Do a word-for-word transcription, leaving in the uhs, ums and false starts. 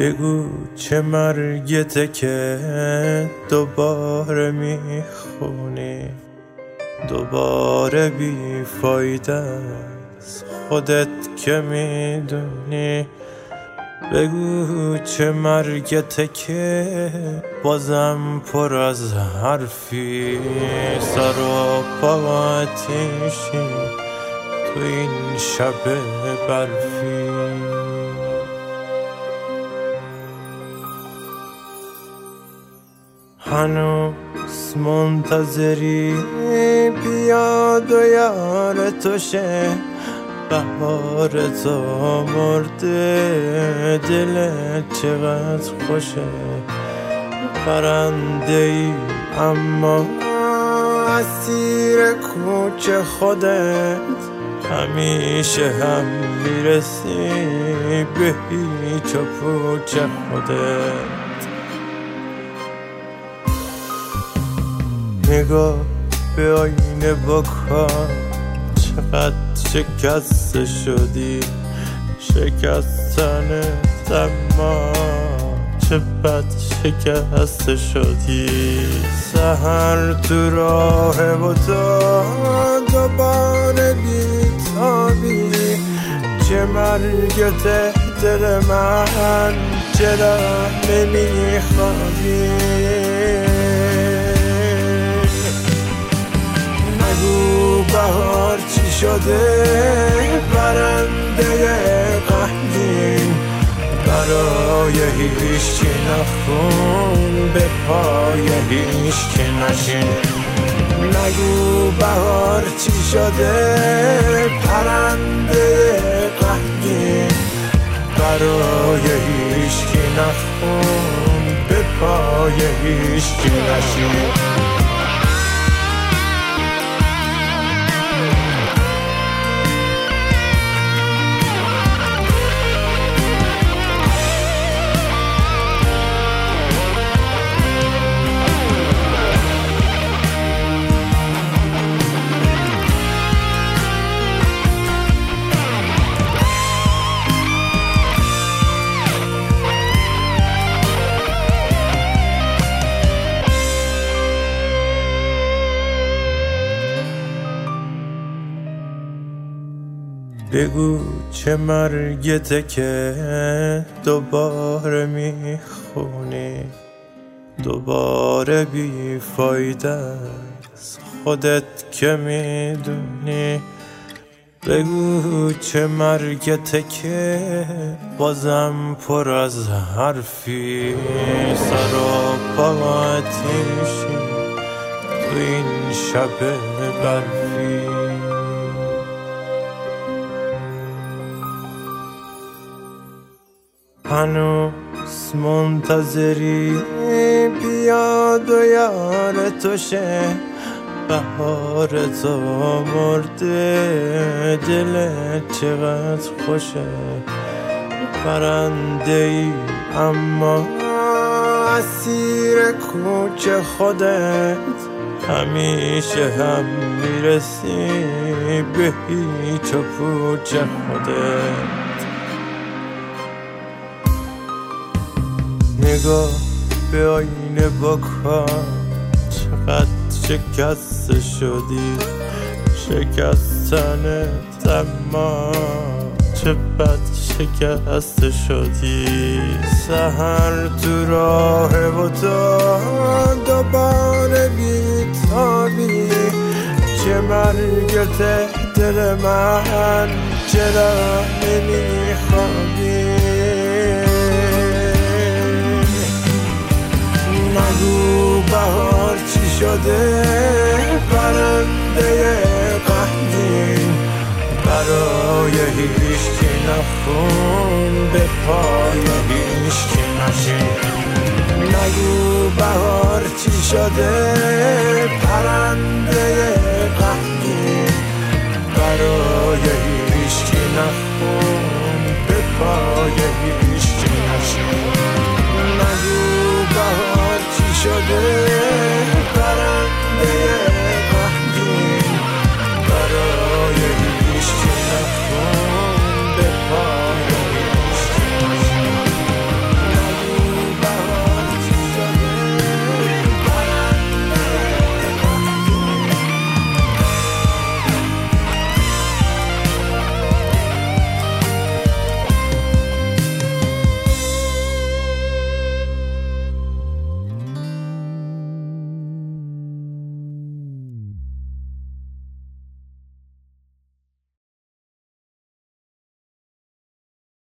بگو چه مرگته که دوباره میخونی، دوباره بی فایده است خودت که میدونی. بگو چه مرگته که بازم پر از حرفی، سر و پا آتیشی تو این شب برفی. هنوز منتظری بیاد و یار تو شه، بهار تو مرده دلت چقدر خوشه. پرنده ای اما اسیر کوچه خودت، همیشه هم میرسی به هیچ و پوچ خودت. نگاه به آینه بکن چقدر شکسته شدی، شکستنت اما چه بد شکسته شدی. سحر تو راه و تو دوباره بیتابی، چه مرگته دل من چرا نمیخوابی. نگو بهار چی شده، پرنده غمگین برای هیچکی نخون، به پای هیچکی نشین. نگو بهار چی شده، پرنده غمگین برای هیچکی نخون، به پای هیچکی نشین. بگو چه مرگته که دوباره میخونی، دوباره بی فایده است خودت که میدونی. بگو چه مرگته که بازم پر از حرفی، سر و پا آتیشی تو این شب برفی. هنوز منتظری بیاد و یار تو شه، بهار تو مرده دلت چقدر خوشه. پرنده ای اما اسیر کوچه خودت، همیشه هم میرسی به هیچ و پوچ خودت. نگاه به آینه بکن چقدر شکسته شدی، شکستنت اما چه بد شکسته شدی. سحر تو راه و تو دوباره بیتابی، چه مرگته دل من چرا نمیخوابی. نگو بهار چی شده، پرنده غمگین برای هیچکی نخون، به پای هیچکی نشین. نگو بهار چی شده، پرنده